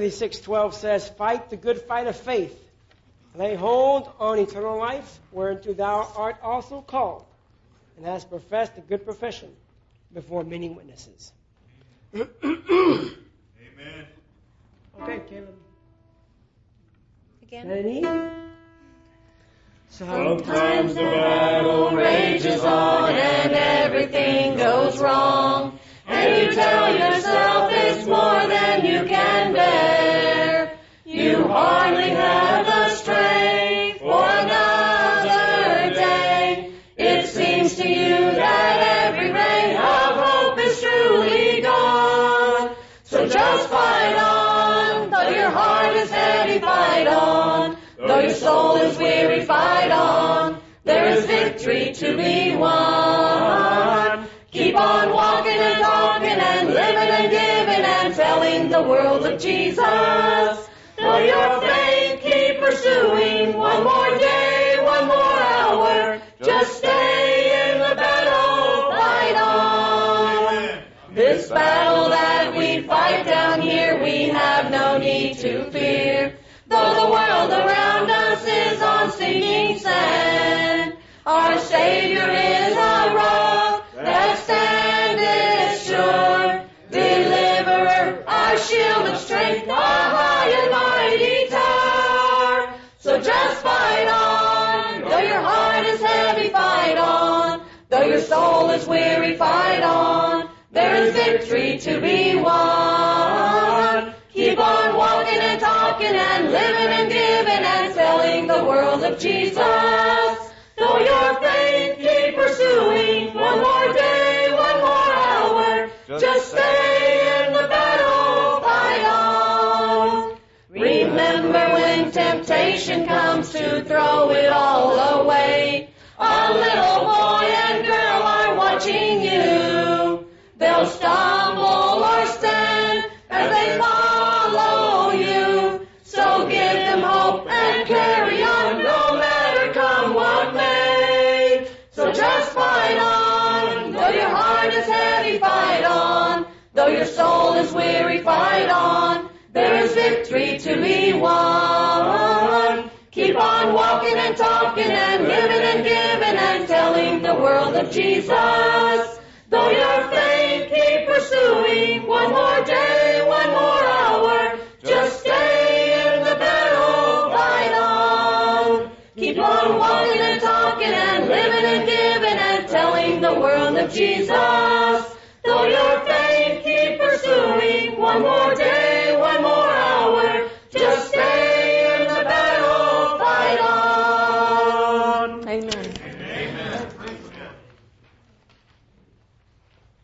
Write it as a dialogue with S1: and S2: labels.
S1: 6:12 says, "Fight the good fight of faith. Lay hold on eternal life, whereunto thou art also called, and hast professed a good profession before many witnesses."
S2: Amen.
S1: Okay, Caleb.
S3: Again.
S1: Any?
S4: Sometimes the battle rages on and everything goes wrong, and you tell yourself it's more than you can bear. You hardly have the strength for another day. It seems to you that every ray of hope is truly gone. So just fight on, though your heart is heavy, fight on. Though your soul is weary, fight on. There is victory to be won. Keep on walking and talking and living and giving and telling the world of Jesus. Though your faith keep pursuing, one more day, one more hour, just stay in the battle, fight on. This battle that we fight down here, we have no need to fear. Though the world around us is on sinking sand, our Savior is a rock that standeth sure. Deliverer, our shield of strength, our high and mighty tower. So just fight on, though your heart is heavy, fight on. Though your soul is weary, fight on. There is victory to be won. Keep on walking and talking and living and giving and telling the world of Jesus. Though your faith keep pursuing, one more day, one more hour, just stay in the battle, fight on. Remember when temptation comes to throw it all away, a little boy and girl are watching you. They'll stumble or stand as they follow you. So give them hope and carry on, no matter come what may. So just fight on, though your heart is heavy, fight on. Though your soul is weary, fight on. There is victory to be won. Keep on walking and talking and living and giving and telling the world of Jesus. Though your faith keep pursuing, one more day, one more hour, just stay in the battle, fight on. Keep on walking and talking and living and giving and telling the world of Jesus. Though your faith keep pursuing, one more